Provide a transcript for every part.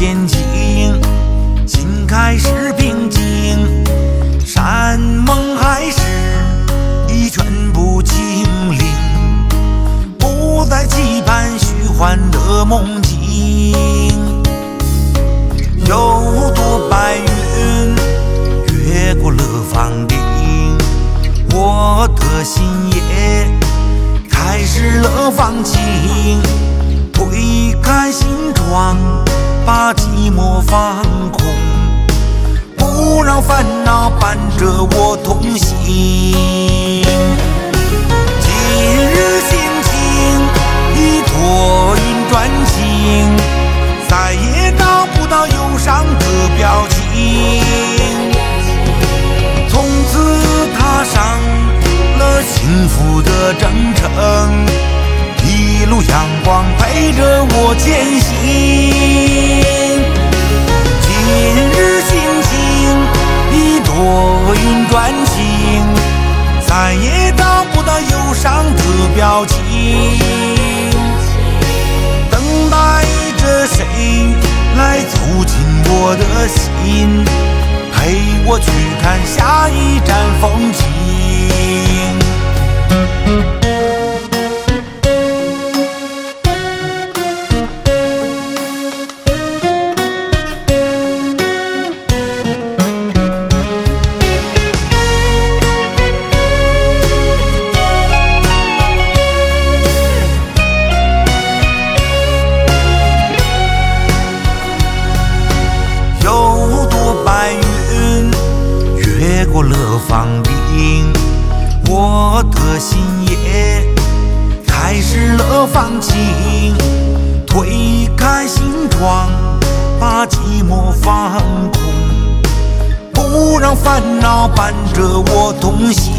前进，心开始平静，山盟海誓已全部清零，不再期盼虚幻的梦境。有朵白云越过了房顶，我的心也开始了放晴，推开心窗，把寂寞放空，不让烦恼伴着我同行。今日心情已托云转晴，再也找不到忧伤的表情。从此踏上了幸福的征程，一路阳光陪着我前行。今日心情已托云转晴，再也找不到忧伤的表情，等待着谁来凑近我的心，陪我去看下一站风景。过了房顶，我的心也开始了放晴，推开心窗，把寂寞放空，不让烦恼伴着我同行。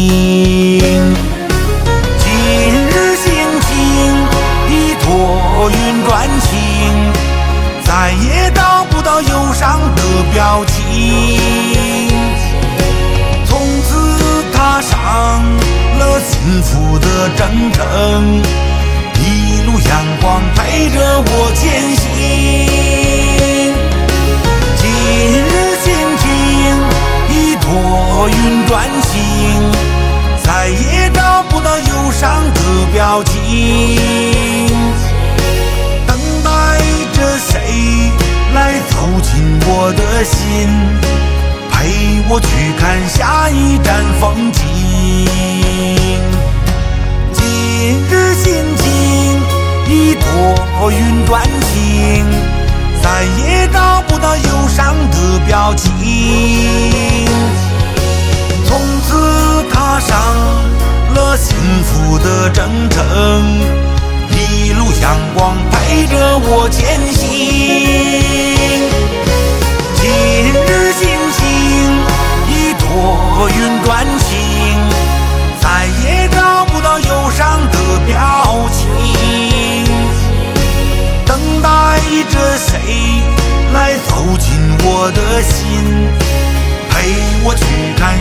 今日心情已托云转晴，再也找不到忧伤的表情。从此踏上了幸福的征程，一路阳光陪着我前行。今日心情已托云转晴，再也找不到忧伤的表情，等待着谁来凑近我的心，陪我去看下一站风景。今日心情已托云转晴，再也找不到忧伤的表情。从此踏上了幸福的征程，一路阳光陪着我前行。今日心情已托云转晴，再也找不到忧伤的表情，等待着谁来凑近我的心，陪我去看